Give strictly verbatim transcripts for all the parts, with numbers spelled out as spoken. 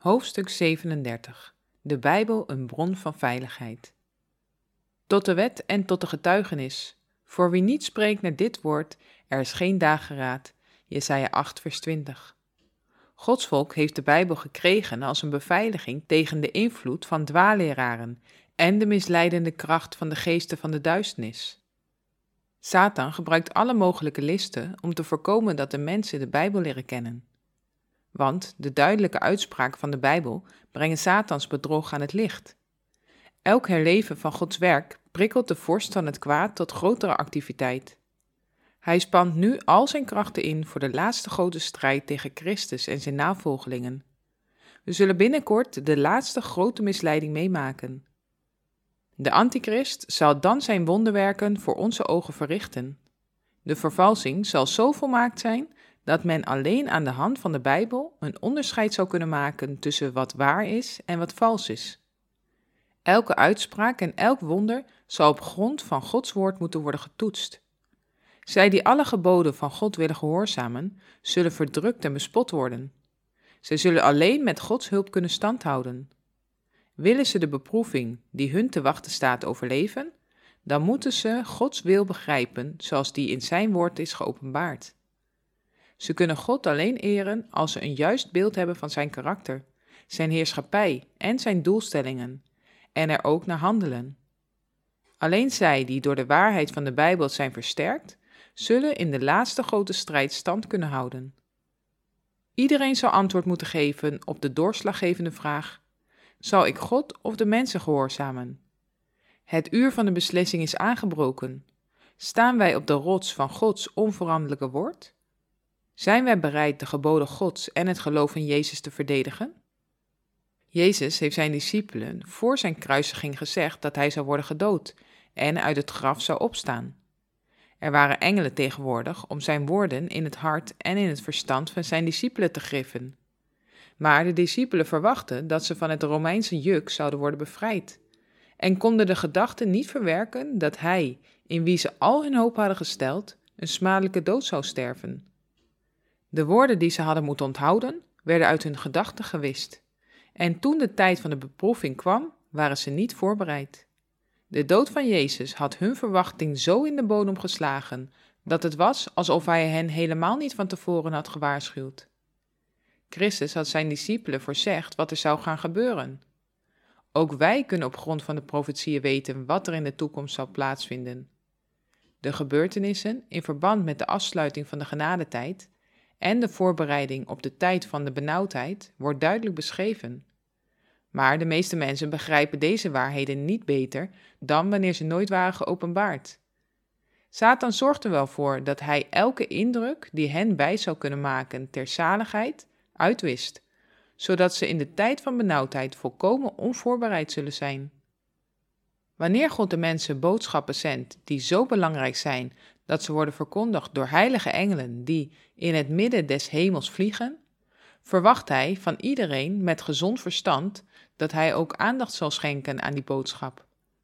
Hoofdstuk zevenendertig. De Bijbel een bron van veiligheid. Tot de wet en tot de getuigenis. Voor wie niet spreekt naar dit woord, er is geen dageraad. Jesaja acht vers twintig. Gods volk heeft de Bijbel gekregen als een beveiliging tegen de invloed van dwaalleraren en de misleidende kracht van de geesten van de duisternis. Satan gebruikt alle mogelijke listen om te voorkomen dat de mensen de Bijbel leren kennen. Want de duidelijke uitspraken van de Bijbel brengen Satans bedrog aan het licht. Elk herleven van Gods werk prikkelt de vorst van het kwaad tot grotere activiteit. Hij spant nu al zijn krachten in voor de laatste grote strijd tegen Christus en zijn navolgelingen. We zullen binnenkort de laatste grote misleiding meemaken. De antichrist zal dan zijn wonderwerken voor onze ogen verrichten. De vervalsing zal zo volmaakt zijn dat men alleen aan de hand van de Bijbel een onderscheid zou kunnen maken tussen wat waar is en wat vals is. Elke uitspraak en elk wonder zal op grond van Gods woord moeten worden getoetst. Zij die alle geboden van God willen gehoorzamen, zullen verdrukt en bespot worden. Zij zullen alleen met Gods hulp kunnen standhouden. Willen ze de beproeving die hun te wachten staat overleven, dan moeten ze Gods wil begrijpen zoals die in zijn woord is geopenbaard. Ze kunnen God alleen eren als ze een juist beeld hebben van zijn karakter, zijn heerschappij en zijn doelstellingen, en er ook naar handelen. Alleen zij die door de waarheid van de Bijbel zijn versterkt, zullen in de laatste grote strijd stand kunnen houden. Iedereen zal antwoord moeten geven op de doorslaggevende vraag: zal ik God of de mensen gehoorzamen? Het uur van de beslissing is aangebroken. Staan wij op de rots van Gods onveranderlijke woord? Zijn wij bereid de geboden Gods en het geloof in Jezus te verdedigen? Jezus heeft zijn discipelen voor zijn kruisiging gezegd dat hij zou worden gedood en uit het graf zou opstaan. Er waren engelen tegenwoordig om zijn woorden in het hart en in het verstand van zijn discipelen te griffen. Maar de discipelen verwachten dat ze van het Romeinse juk zouden worden bevrijd en konden de gedachte niet verwerken dat hij, in wie ze al hun hoop hadden gesteld, een smadelijke dood zou sterven. De woorden die ze hadden moeten onthouden, werden uit hun gedachten gewist. En toen de tijd van de beproeving kwam, waren ze niet voorbereid. De dood van Jezus had hun verwachting zo in de bodem geslagen, dat het was alsof hij hen helemaal niet van tevoren had gewaarschuwd. Christus had zijn discipelen voorzegd wat er zou gaan gebeuren. Ook wij kunnen op grond van de profetieën weten wat er in de toekomst zal plaatsvinden. De gebeurtenissen in verband met de afsluiting van de genadetijd en de voorbereiding op de tijd van de benauwdheid wordt duidelijk beschreven. Maar de meeste mensen begrijpen deze waarheden niet beter dan wanneer ze nooit waren geopenbaard. Satan zorgt er wel voor dat hij elke indruk die hen wijs zou kunnen maken ter zaligheid uitwist, zodat ze in de tijd van benauwdheid volkomen onvoorbereid zullen zijn. Wanneer God de mensen boodschappen zendt die zo belangrijk zijn dat ze worden verkondigd door heilige engelen die in het midden des hemels vliegen, verwacht hij van iedereen met gezond verstand dat hij ook aandacht zal schenken aan die boodschap.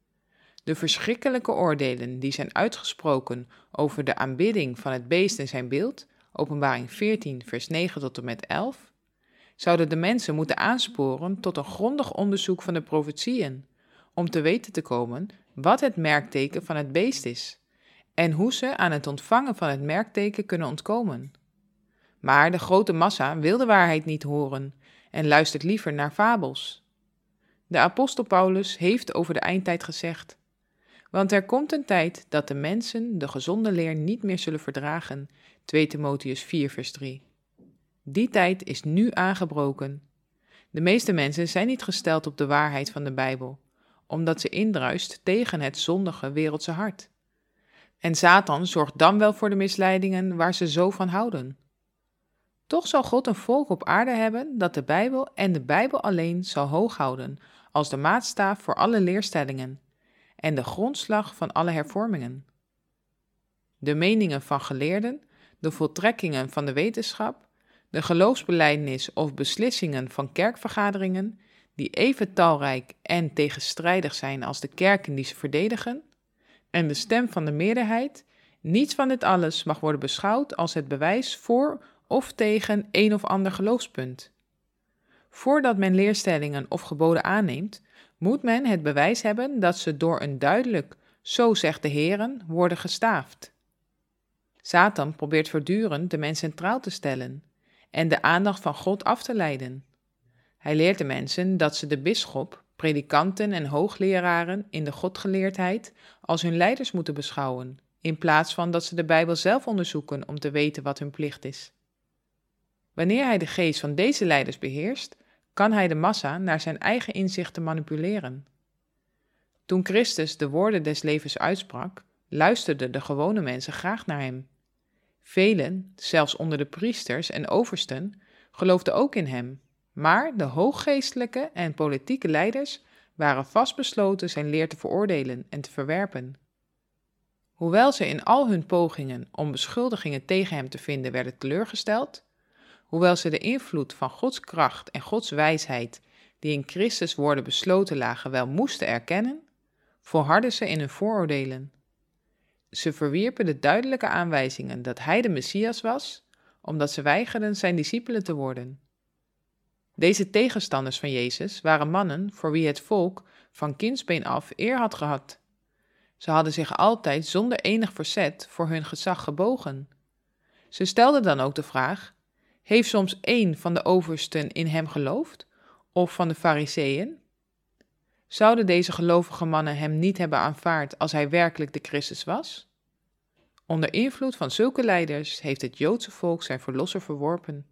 De verschrikkelijke oordelen die zijn uitgesproken over de aanbidding van het beest en zijn beeld, Openbaring veertien vers negen tot en met elf, zouden de mensen moeten aansporen tot een grondig onderzoek van de profetieën, om te weten te komen wat het merkteken van het beest is en hoe ze aan het ontvangen van het merkteken kunnen ontkomen. Maar de grote massa wil de waarheid niet horen en luistert liever naar fabels. De apostel Paulus heeft over de eindtijd gezegd: want er komt een tijd dat de mensen de gezonde leer niet meer zullen verdragen, twee Timotheüs vier vers drie. Die tijd is nu aangebroken. De meeste mensen zijn niet gesteld op de waarheid van de Bijbel, omdat ze indruist tegen het zondige wereldse hart. En Satan zorgt dan wel voor de misleidingen waar ze zo van houden. Toch zal God een volk op aarde hebben dat de Bijbel en de Bijbel alleen zal hoog houden als de maatstaaf voor alle leerstellingen en de grondslag van alle hervormingen. De meningen van geleerden, de voltrekkingen van de wetenschap, de geloofsbelijdenis of beslissingen van kerkvergaderingen, die even talrijk en tegenstrijdig zijn als de kerken die ze verdedigen, en de stem van de meerderheid, niets van dit alles mag worden beschouwd als het bewijs voor of tegen een of ander geloofspunt. Voordat men leerstellingen of geboden aanneemt, moet men het bewijs hebben dat ze door een duidelijk, zo zegt de Heeren, worden gestaafd. Satan probeert voortdurend de mens centraal te stellen en de aandacht van God af te leiden. Hij leert de mensen dat ze de bisschop, predikanten en hoogleraren in de godgeleerdheid als hun leiders moeten beschouwen, in plaats van dat ze de Bijbel zelf onderzoeken om te weten wat hun plicht is. Wanneer hij de geest van deze leiders beheerst, kan hij de massa naar zijn eigen inzichten manipuleren. Toen Christus de woorden des levens uitsprak, luisterden de gewone mensen graag naar hem. Velen, zelfs onder de priesters en oversten, geloofden ook in hem, maar de hooggeestelijke en politieke leiders waren vastbesloten zijn leer te veroordelen en te verwerpen. Hoewel ze in al hun pogingen om beschuldigingen tegen hem te vinden werden teleurgesteld, hoewel ze de invloed van Gods kracht en Gods wijsheid, die in Christus woorden besloten lagen, wel moesten erkennen, volhardden ze in hun vooroordelen. Ze verwierpen de duidelijke aanwijzingen dat hij de Messias was, omdat ze weigerden zijn discipelen te worden. Deze tegenstanders van Jezus waren mannen voor wie het volk van kindsbeen af eer had gehad. Ze hadden zich altijd zonder enig verzet voor hun gezag gebogen. Ze stelden dan ook de vraag: heeft soms één van de oversten in hem geloofd, of van de Farizeeën? Zouden deze gelovige mannen hem niet hebben aanvaard als hij werkelijk de Christus was? Onder invloed van zulke leiders heeft het Joodse volk zijn verlosser verworpen.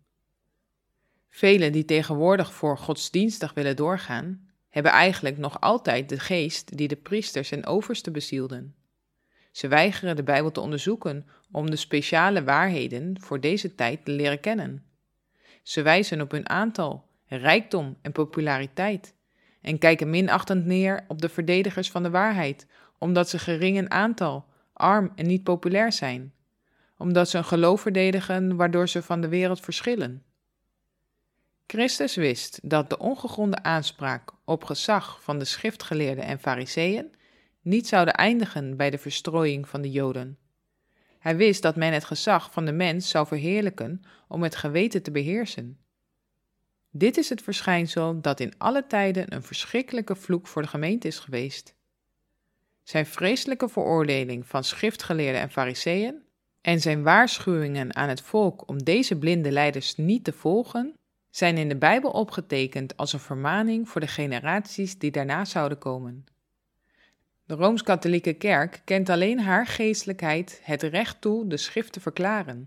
Velen die tegenwoordig voor godsdienstig willen doorgaan, hebben eigenlijk nog altijd de geest die de priesters en oversten bezielden. Ze weigeren de Bijbel te onderzoeken om de speciale waarheden voor deze tijd te leren kennen. Ze wijzen op hun aantal, rijkdom en populariteit en kijken minachtend neer op de verdedigers van de waarheid, omdat ze gering in aantal, arm en niet populair zijn, omdat ze een geloof verdedigen waardoor ze van de wereld verschillen. Christus wist dat de ongegronde aanspraak op gezag van de schriftgeleerden en fariseeën niet zouden eindigen bij de verstrooiing van de Joden. Hij wist dat men het gezag van de mens zou verheerlijken om het geweten te beheersen. Dit is het verschijnsel dat in alle tijden een verschrikkelijke vloek voor de gemeente is geweest. Zijn vreselijke veroordeling van schriftgeleerden en fariseeën en zijn waarschuwingen aan het volk om deze blinde leiders niet te volgen, zijn in de Bijbel opgetekend als een vermaning voor de generaties die daarna zouden komen. De Rooms-Katholieke Kerk kent alleen haar geestelijkheid het recht toe de schrift te verklaren.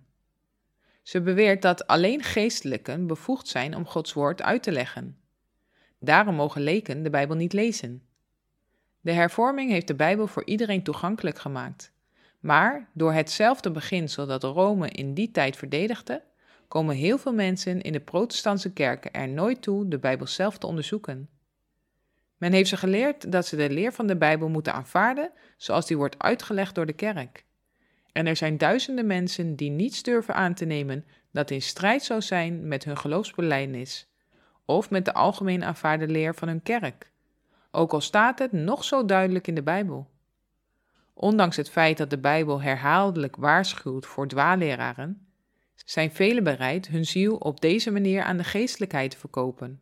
Ze beweert dat alleen geestelijken bevoegd zijn om Gods woord uit te leggen. Daarom mogen leken de Bijbel niet lezen. De hervorming heeft de Bijbel voor iedereen toegankelijk gemaakt. Maar door hetzelfde beginsel dat Rome in die tijd verdedigde, komen heel veel mensen in de protestantse kerken er nooit toe de Bijbel zelf te onderzoeken. Men heeft ze geleerd dat ze de leer van de Bijbel moeten aanvaarden zoals die wordt uitgelegd door de kerk. En er zijn duizenden mensen die niets durven aan te nemen dat in strijd zou zijn met hun geloofsbelijdenis of met de algemeen aanvaarde leer van hun kerk, ook al staat het nog zo duidelijk in de Bijbel. Ondanks het feit dat de Bijbel herhaaldelijk waarschuwt voor dwaalleraren, zijn velen bereid hun ziel op deze manier aan de geestelijkheid te verkopen.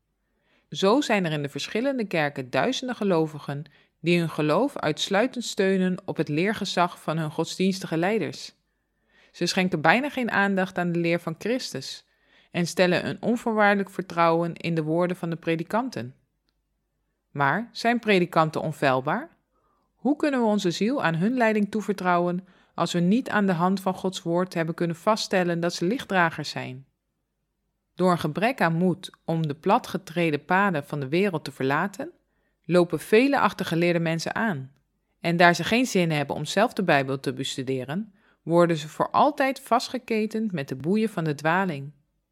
Zo zijn er in de verschillende kerken duizenden gelovigen die hun geloof uitsluitend steunen op het leergezag van hun godsdienstige leiders. Ze schenken bijna geen aandacht aan de leer van Christus en stellen een onvoorwaardelijk vertrouwen in de woorden van de predikanten. Maar zijn predikanten onfeilbaar? Hoe kunnen we onze ziel aan hun leiding toevertrouwen als we niet aan de hand van Gods woord hebben kunnen vaststellen dat ze lichtdragers zijn? Door een gebrek aan moed om de platgetreden paden van de wereld te verlaten, lopen vele achtergeleerde mensen aan. En daar ze geen zin hebben om zelf de Bijbel te bestuderen, worden ze voor altijd vastgeketend met de boeien van de dwaling.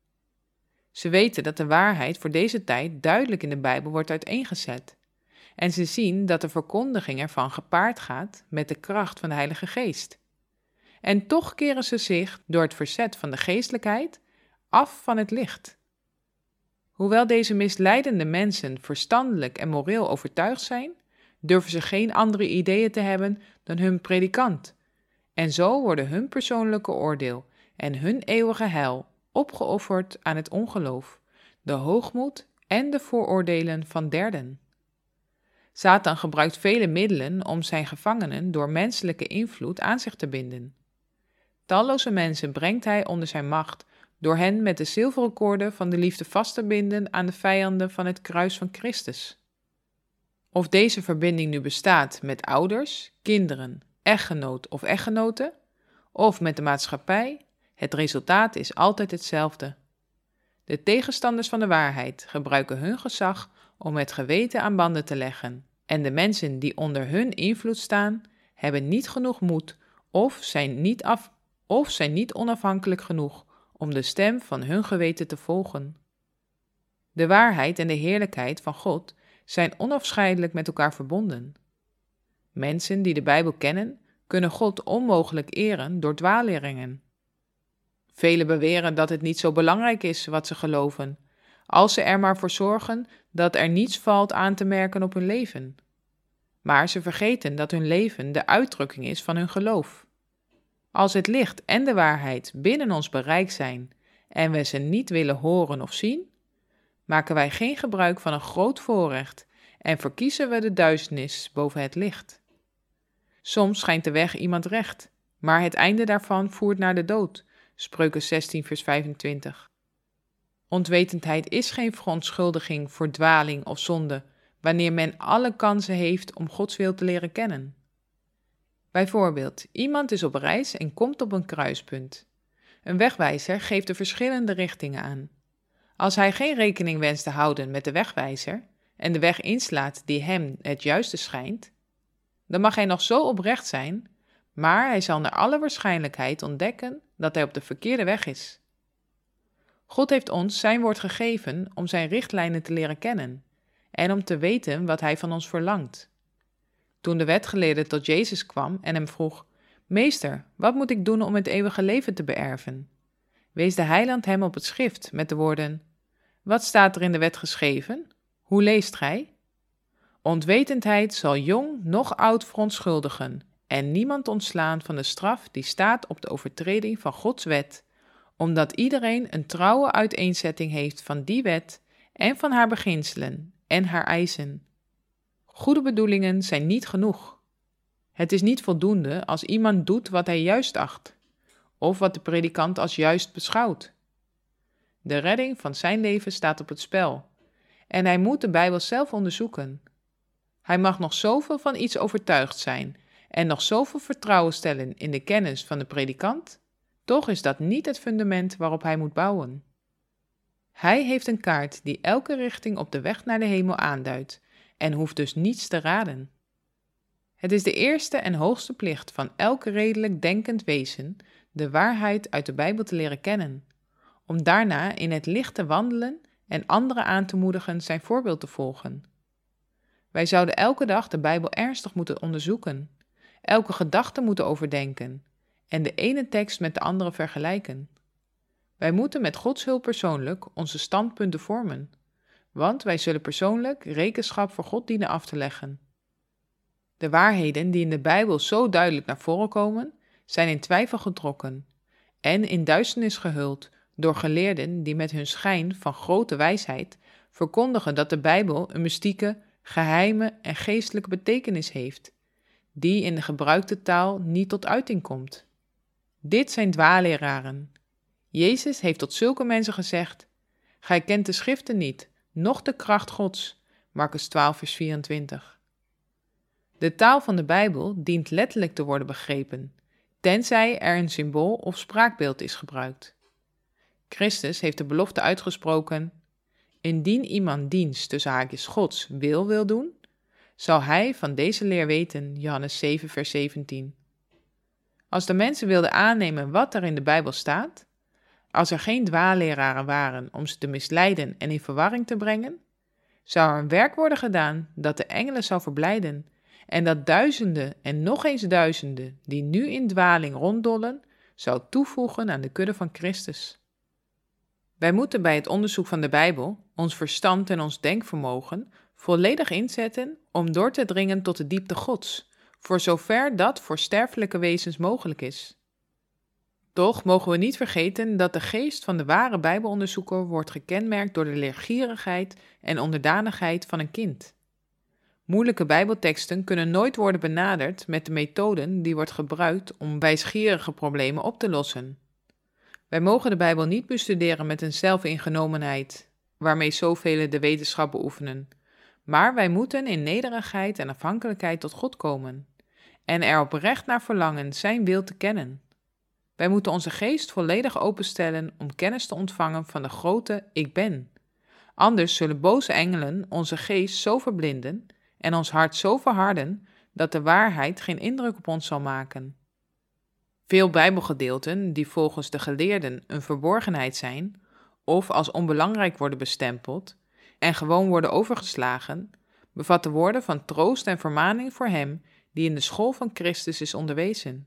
Ze weten dat de waarheid voor deze tijd duidelijk in de Bijbel wordt uiteengezet. En ze zien dat de verkondiging ervan gepaard gaat met de kracht van de Heilige Geest. En toch keren ze zich door het verzet van de geestelijkheid af van het licht. Hoewel deze misleidende mensen verstandelijk en moreel overtuigd zijn, durven ze geen andere ideeën te hebben dan hun predikant. En zo worden hun persoonlijke oordeel en hun eeuwige heil opgeofferd aan het ongeloof, de hoogmoed en de vooroordelen van derden. Satan gebruikt vele middelen om zijn gevangenen door menselijke invloed aan zich te binden. Talloze mensen brengt hij onder zijn macht door hen met de zilveren koorden van de liefde vast te binden aan de vijanden van het kruis van Christus. Of deze verbinding nu bestaat met ouders, kinderen, echtgenoot of echtgenote, of met de maatschappij, het resultaat is altijd hetzelfde. De tegenstanders van de waarheid gebruiken hun gezag om het geweten aan banden te leggen, en de mensen die onder hun invloed staan, hebben niet genoeg moed of zijn niet, af, of zijn niet onafhankelijk genoeg om de stem van hun geweten te volgen. De waarheid en de heerlijkheid van God zijn onafscheidelijk met elkaar verbonden. Mensen die de Bijbel kennen, kunnen God onmogelijk eren door dwaalleerlingen. Velen beweren dat het niet zo belangrijk is wat ze geloven, als ze er maar voor zorgen dat er niets valt aan te merken op hun leven. Maar ze vergeten dat hun leven de uitdrukking is van hun geloof. Als het licht en de waarheid binnen ons bereik zijn en we ze niet willen horen of zien, maken wij geen gebruik van een groot voorrecht en verkiezen we de duisternis boven het licht. Soms schijnt de weg iemand recht, maar het einde daarvan voert naar de dood. Spreuken zestien vers vijfentwintig. Onwetendheid is geen verontschuldiging voor dwaling of zonde, wanneer men alle kansen heeft om Gods wil te leren kennen. Bijvoorbeeld, iemand is op reis en komt op een kruispunt. Een wegwijzer geeft de verschillende richtingen aan. Als hij geen rekening wenst te houden met de wegwijzer en de weg inslaat die hem het juiste schijnt, dan mag hij nog zo oprecht zijn, maar hij zal naar alle waarschijnlijkheid ontdekken dat hij op de verkeerde weg is. God heeft ons zijn woord gegeven om zijn richtlijnen te leren kennen en om te weten wat hij van ons verlangt. Toen de wetgeleerde tot Jezus kwam en hem vroeg: Meester, wat moet ik doen om het eeuwige leven te beërven? Wees de heiland hem op het schrift met de woorden: Wat staat er in de wet geschreven? Hoe leest gij? Ontwetendheid zal jong noch oud verontschuldigen en niemand ontslaan van de straf die staat op de overtreding van Gods wet, omdat iedereen een trouwe uiteenzetting heeft van die wet en van haar beginselen en haar eisen. Goede bedoelingen zijn niet genoeg. Het is niet voldoende als iemand doet wat hij juist acht, of wat de predikant als juist beschouwt. De redding van zijn leven staat op het spel, en hij moet de Bijbel zelf onderzoeken. Hij mag nog zoveel van iets overtuigd zijn en nog zoveel vertrouwen stellen in de kennis van de predikant, toch is dat niet het fundament waarop hij moet bouwen. Hij heeft een kaart die elke richting op de weg naar de hemel aanduidt en hoeft dus niets te raden. Het is de eerste en hoogste plicht van elk redelijk denkend wezen de waarheid uit de Bijbel te leren kennen, om daarna in het licht te wandelen en anderen aan te moedigen zijn voorbeeld te volgen. Wij zouden elke dag de Bijbel ernstig moeten onderzoeken, elke gedachte moeten overdenken en de ene tekst met de andere vergelijken. Wij moeten met Gods hulp persoonlijk onze standpunten vormen, want wij zullen persoonlijk rekenschap voor God dienen af te leggen. De waarheden die in de Bijbel zo duidelijk naar voren komen, zijn in twijfel getrokken en in duisternis gehuld door geleerden die met hun schijn van grote wijsheid verkondigen dat de Bijbel een mystieke, geheime en geestelijke betekenis heeft, die in de gebruikte taal niet tot uiting komt. Dit zijn dwaalleraren. Jezus heeft tot zulke mensen gezegd: Gij kent de schriften niet, noch de kracht Gods. Marcus twaalf vers vierentwintig. De taal van de Bijbel dient letterlijk te worden begrepen, tenzij er een symbool of spraakbeeld is gebruikt. Christus heeft de belofte uitgesproken: Indien iemand diens tussen haakjes Gods wil wil doen, zal hij van deze leer weten, Johannes zeven vers zeventien. Als de mensen wilden aannemen wat er in de Bijbel staat, als er geen dwaalleraren waren om ze te misleiden en in verwarring te brengen, zou er een werk worden gedaan dat de engelen zou verblijden en dat duizenden en nog eens duizenden die nu in dwaling ronddollen, zou toevoegen aan de kudde van Christus. Wij moeten bij het onderzoek van de Bijbel ons verstand en ons denkvermogen volledig inzetten om door te dringen tot de diepte Gods, voor zover dat voor sterfelijke wezens mogelijk is. Toch mogen we niet vergeten dat de geest van de ware Bijbelonderzoeker wordt gekenmerkt door de leergierigheid en onderdanigheid van een kind. Moeilijke Bijbelteksten kunnen nooit worden benaderd met de methoden die wordt gebruikt om wijsgierige problemen op te lossen. Wij mogen de Bijbel niet bestuderen met een zelfingenomenheid, waarmee zoveel de wetenschap beoefenen, maar wij moeten in nederigheid en afhankelijkheid tot God komen en er oprecht naar verlangen zijn wil te kennen. Wij moeten onze geest volledig openstellen om kennis te ontvangen van de grote Ik Ben. Anders zullen boze engelen onze geest zo verblinden en ons hart zo verharden dat de waarheid geen indruk op ons zal maken. Veel Bijbelgedeelten die volgens de geleerden een verborgenheid zijn of als onbelangrijk worden bestempeld en gewoon worden overgeslagen, bevatten woorden van troost en vermaning voor hem die in de school van Christus is onderwezen.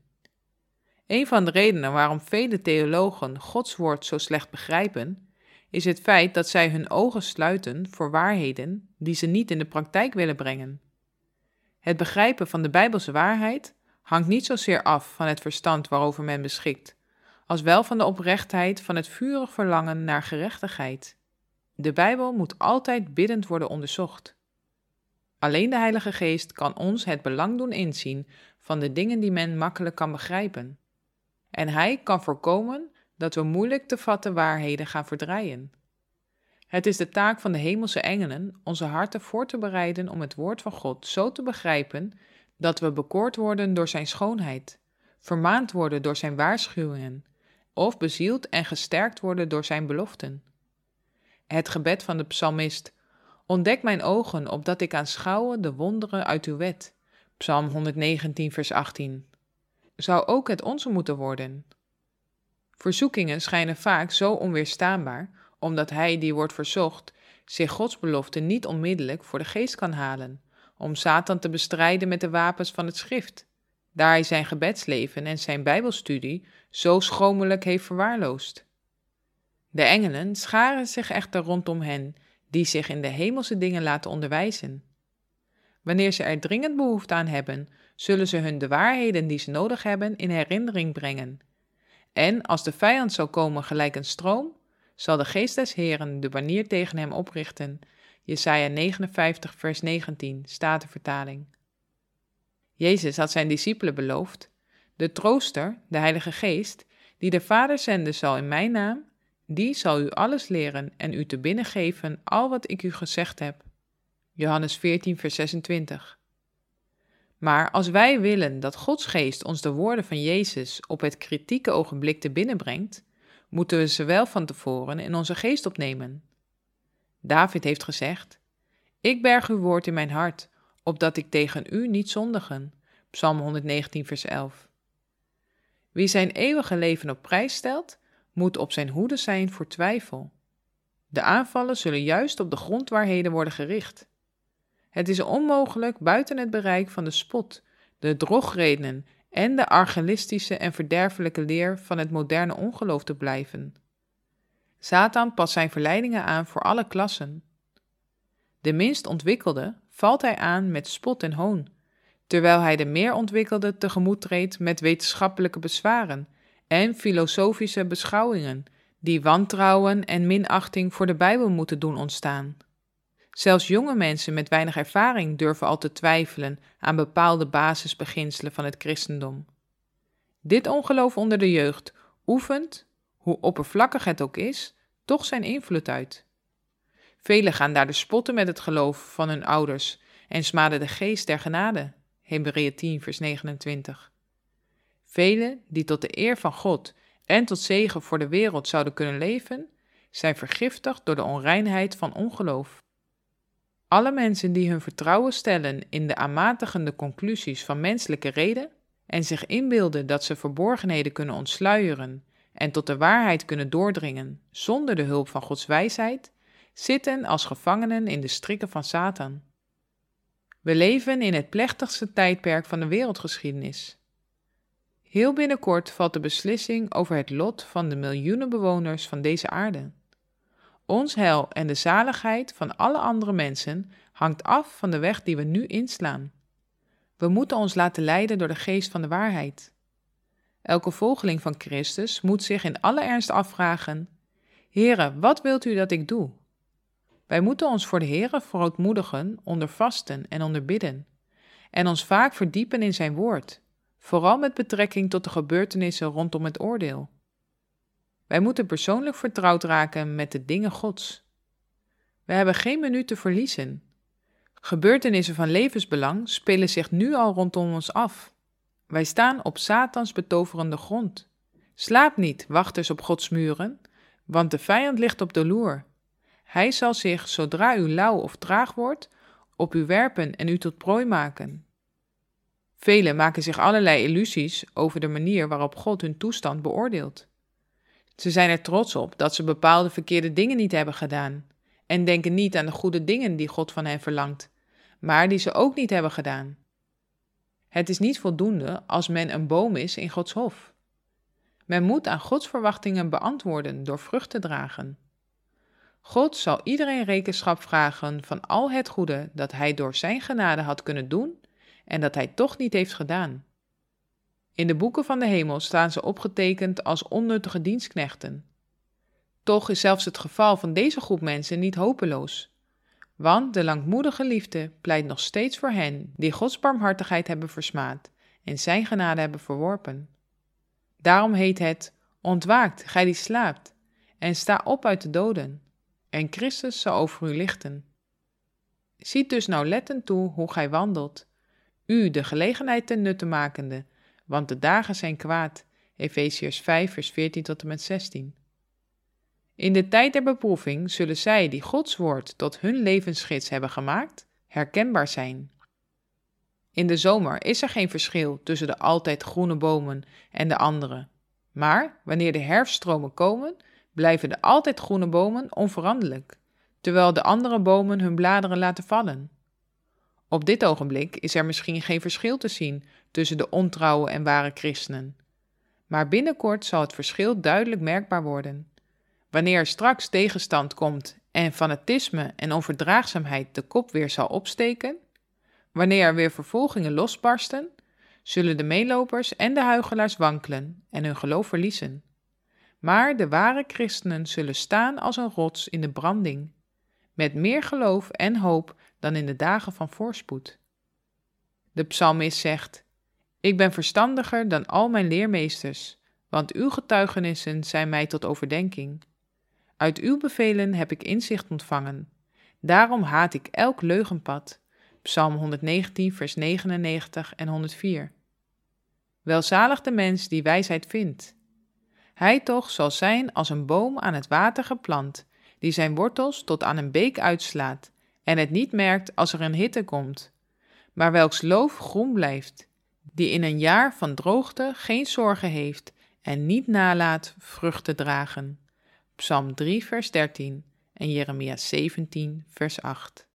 Een van de redenen waarom vele theologen Gods woord zo slecht begrijpen, is het feit dat zij hun ogen sluiten voor waarheden die ze niet in de praktijk willen brengen. Het begrijpen van de Bijbelse waarheid hangt niet zozeer af van het verstand waarover men beschikt, als wel van de oprechtheid van het vurig verlangen naar gerechtigheid. De Bijbel moet altijd biddend worden onderzocht. Alleen de Heilige Geest kan ons het belang doen inzien van de dingen die men makkelijk kan begrijpen. En Hij kan voorkomen dat we moeilijk te vatten waarheden gaan verdraaien. Het is de taak van de hemelse engelen onze harten voor te bereiden om het woord van God zo te begrijpen dat we bekoord worden door zijn schoonheid, vermaand worden door zijn waarschuwingen of bezield en gesterkt worden door zijn beloften. Het gebed van de psalmist: ontdek mijn ogen, opdat ik aanschouwe de wonderen uit uw wet. Psalm honderdnegentien, vers achttien. Zou ook het onze moeten worden. Verzoekingen schijnen vaak zo onweerstaanbaar, omdat hij die wordt verzocht zich Gods belofte niet onmiddellijk voor de geest kan halen, om Satan te bestrijden met de wapens van het schrift, daar hij zijn gebedsleven en zijn bijbelstudie zo schromelijk heeft verwaarloosd. De engelen scharen zich echter rondom hen die zich in de hemelse dingen laten onderwijzen. Wanneer ze er dringend behoefte aan hebben, zullen ze hun de waarheden die ze nodig hebben in herinnering brengen. En als de vijand zal komen gelijk een stroom, zal de geest des Heeren de banier tegen hem oprichten. Jesaja negenenvijftig, vers negentien, Statenvertaling. Jezus had zijn discipelen beloofd: de trooster, de Heilige Geest, die de Vader zenden zal in mijn naam, die zal u alles leren en u te binnen geven al wat ik u gezegd heb. Johannes veertien, vers zesentwintig. Maar als wij willen dat Gods geest ons de woorden van Jezus op het kritieke ogenblik te binnen brengt, moeten we ze wel van tevoren in onze geest opnemen. David heeft gezegd: ik berg uw woord in mijn hart, opdat ik tegen u niet zondigen. Psalm honderdnegentien, vers elf. Wie zijn eeuwige leven op prijs stelt, moet op zijn hoede zijn voor twijfel. De aanvallen zullen juist op de grondwaarheden worden gericht. Het is onmogelijk buiten het bereik van de spot, de drogredenen en de archelistische en verderfelijke leer van het moderne ongeloof te blijven. Satan past zijn verleidingen aan voor alle klassen. De minst ontwikkelde valt hij aan met spot en hoon, terwijl hij de meer ontwikkelde tegemoet treedt met wetenschappelijke bezwaren en filosofische beschouwingen, die wantrouwen en minachting voor de Bijbel moeten doen ontstaan. Zelfs jonge mensen met weinig ervaring durven al te twijfelen aan bepaalde basisbeginselen van het christendom. Dit ongeloof onder de jeugd oefent, hoe oppervlakkig het ook is, toch zijn invloed uit. Velen gaan daardoor spotten met het geloof van hun ouders en smaden de geest der genade. Hebreeën tien, vers negenentwintig. Velen die tot de eer van God en tot zegen voor de wereld zouden kunnen leven, zijn vergiftigd door de onreinheid van ongeloof. Alle mensen die hun vertrouwen stellen in de aanmatigende conclusies van menselijke reden en zich inbeelden dat ze verborgenheden kunnen ontsluieren en tot de waarheid kunnen doordringen zonder de hulp van Gods wijsheid, zitten als gevangenen in de strikken van Satan. We leven in het plechtigste tijdperk van de wereldgeschiedenis. Heel binnenkort valt de beslissing over het lot van de miljoenen bewoners van deze aarde. Ons heil en de zaligheid van alle andere mensen hangt af van de weg die we nu inslaan. We moeten ons laten leiden door de geest van de waarheid. Elke volgeling van Christus moet zich in alle ernst afvragen: Heere, wat wilt u dat ik doe? Wij moeten ons voor de Heere verootmoedigen onder vasten en onder bidden, en ons vaak verdiepen in zijn woord, vooral met betrekking tot de gebeurtenissen rondom het oordeel. Wij moeten persoonlijk vertrouwd raken met de dingen Gods. We hebben geen minuut te verliezen. Gebeurtenissen van levensbelang spelen zich nu al rondom ons af. Wij staan op Satans betoverende grond. Slaap niet, wachters op Gods muren, want de vijand ligt op de loer. Hij zal zich, zodra u lauw of traag wordt, op u werpen en u tot prooi maken. Velen maken zich allerlei illusies over de manier waarop God hun toestand beoordeelt. Ze zijn er trots op dat ze bepaalde verkeerde dingen niet hebben gedaan en denken niet aan de goede dingen die God van hen verlangt, maar die ze ook niet hebben gedaan. Het is niet voldoende als men een boom is in Gods hof. Men moet aan Gods verwachtingen beantwoorden door vrucht te dragen. God zal iedereen rekenschap vragen van al het goede dat hij door zijn genade had kunnen doen en dat hij toch niet heeft gedaan. In de boeken van de hemel staan ze opgetekend als onnuttige dienstknechten. Toch is zelfs het geval van deze groep mensen niet hopeloos, want de langmoedige liefde pleit nog steeds voor hen die Gods barmhartigheid hebben versmaad en zijn genade hebben verworpen. Daarom heet het: ontwaakt, gij die slaapt, en sta op uit de doden, en Christus zal over u lichten. Ziet dus nauwlettend toe hoe gij wandelt, u de gelegenheid ten nutte makende, want de dagen zijn kwaad. Efeziërs vijf, vers veertien tot en met zestien. In de tijd der beproeving zullen zij die Gods woord tot hun levensgids hebben gemaakt, herkenbaar zijn. In de zomer is er geen verschil tussen de altijd groene bomen en de andere. Maar wanneer de herfststromen komen, blijven de altijd groene bomen onveranderlijk, terwijl de andere bomen hun bladeren laten vallen. Op dit ogenblik is er misschien geen verschil te zien tussen de ontrouwe en ware christenen. Maar binnenkort zal het verschil duidelijk merkbaar worden. Wanneer er straks tegenstand komt en fanatisme en onverdraagzaamheid de kop weer zal opsteken, wanneer er weer vervolgingen losbarsten, zullen de meelopers en de huichelaars wankelen en hun geloof verliezen. Maar de ware christenen zullen staan als een rots in de branding, met meer geloof en hoop dan in de dagen van voorspoed. De psalmist zegt: Ik ben verstandiger dan al mijn leermeesters, want uw getuigenissen zijn mij tot overdenking. Uit uw bevelen heb ik inzicht ontvangen. Daarom haat ik elk leugenpad. Psalm honderdnegentien, vers negenennegentig en honderdvier. Welzalig de mens die wijsheid vindt. Hij toch zal zijn als een boom aan het water geplant, die zijn wortels tot aan een beek uitslaat en het niet merkt als er een hitte komt, maar welks loof groen blijft, die in een jaar van droogte geen zorgen heeft en niet nalaat vrucht te dragen. Psalm drie, vers dertien en Jeremia zeventien, vers acht.